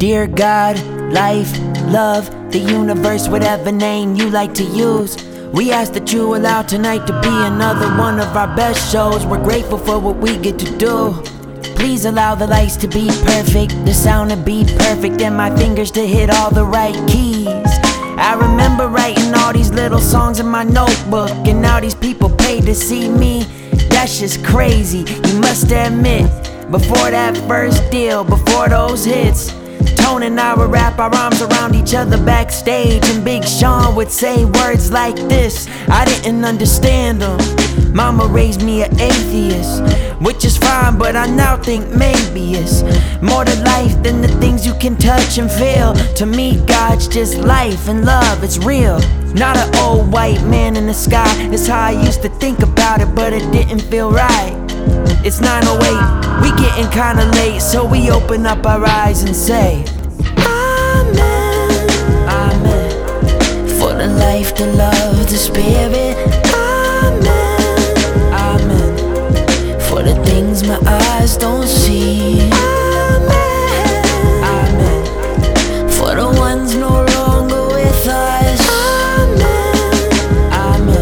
Dear God, life, love, the universe, whatever name you like to use, we ask that you allow tonight to be another one of our best shows. We're grateful for what we get to do. Please allow the lights to be perfect, the sound to be perfect, and my fingers to hit all the right keys. I remember writing all these little songs in my notebook, and now these people pay to see me. That's just crazy, you must admit. Before that first deal, before those hits, Tone and I would wrap our arms around each other backstage, and Big Sean would say words like this. I didn't understand them. Mama raised me an atheist, which is fine, but I now think maybe it's more to life than the things you can touch and feel. To me, God's just life and love, it's real. Not an old white man in the sky, it's how I used to think about it, but it didn't feel right. It's 9:08, we getting kinda late, so we open up our eyes and say Amen, Amen. For the life, the love, the spirit, Amen, Amen. For the things my eyes don't see, Amen, Amen. For the ones no longer with us, Amen,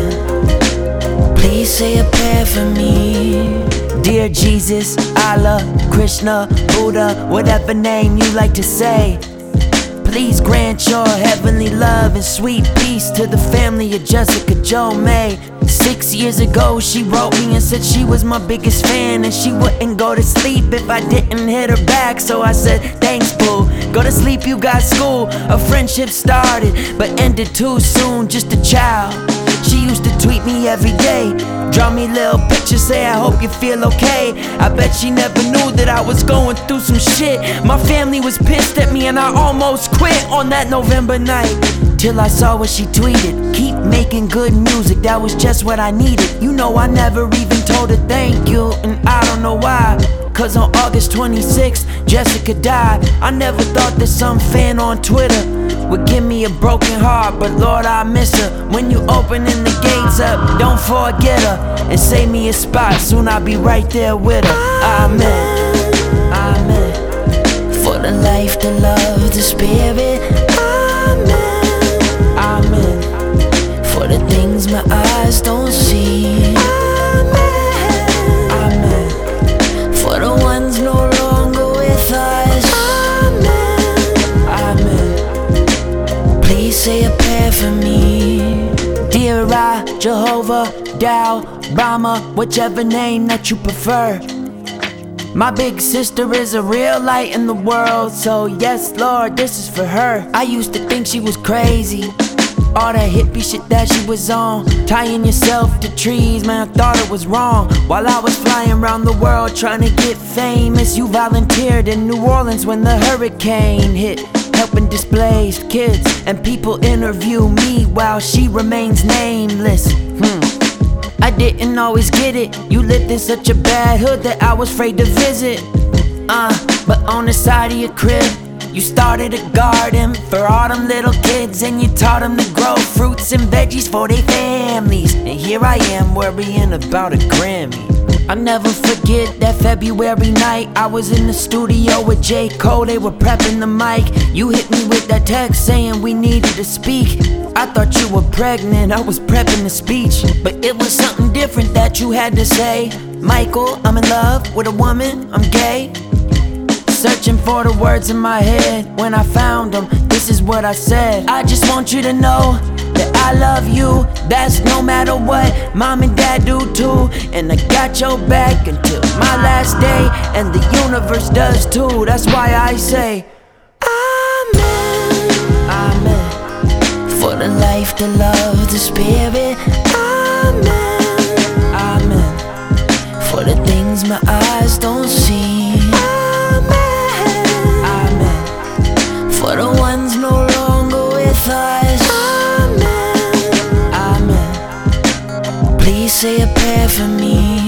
Amen. Please say a prayer for me. Dear Jesus, Allah, Krishna, Buddha, whatever name you like to say, please grant your heavenly love and sweet peace to the family of Jessica Jo May. 6 years ago she wrote me and said she was my biggest fan, and she wouldn't go to sleep if I didn't hit her back. So I said, thanks boo, go to sleep, you got school. A friendship started but ended too soon, just a child. She used to tweet me every day, draw me little pictures, say I hope you feel okay. I bet she never knew that I was going through some shit. My family was pissed at me and I almost quit on that November night, till I saw what she tweeted. Keep making good music, that was just what I needed. You know I never even told her thank you, and I don't know why. Cause on August 26th, Jessica died. I never thought that some fan on Twitter would give me a broken heart, but Lord, I miss her. When you opening the gates up, don't forget her, and save me a spot, soon I'll be right there with her. Amen, Amen. For the life, the love, the spirit, Amen, Amen. For the things my eyes don't see, Amen, Amen. For the ones no longer with us, say a prayer for me. Dear I, Jehovah, Tao, Brahma, whichever name that you prefer, my big sister is a real light in the world, so yes Lord, this is for her. I used to think she was crazy, all that hippie shit that she was on, tying yourself to trees, man, I thought it was wrong. While I was flying around the world trying to get famous, you volunteered in New Orleans when the hurricane hit, helping displaced kids, and people interview me while she remains nameless. I didn't always get it, you lived in such a bad hood that I was afraid to visit. But on the side of your crib, you started a garden for all them little kids, and you taught them to grow fruits and veggies for their families. And here I am worrying about a Grammy. I'll never forget that February night, I was in the studio with J. Cole, they were prepping the mic. You hit me with that text saying we needed to speak. I thought you were pregnant, I was prepping the speech, but it was something different that you had to say. Michael, I'm in love with a woman, I'm gay. Searching for the words in my head, when I found them, this is what I said. I just want you to know that I love you, that's no matter what. Mom and dad do too, and I got your back until my last day, and the universe does too. That's why I say Amen, Amen. For the life, the love, the spirit, Amen, Amen. For the things my eyes don't see, Amen, Amen. For the ones no longer with us, say a prayer for me.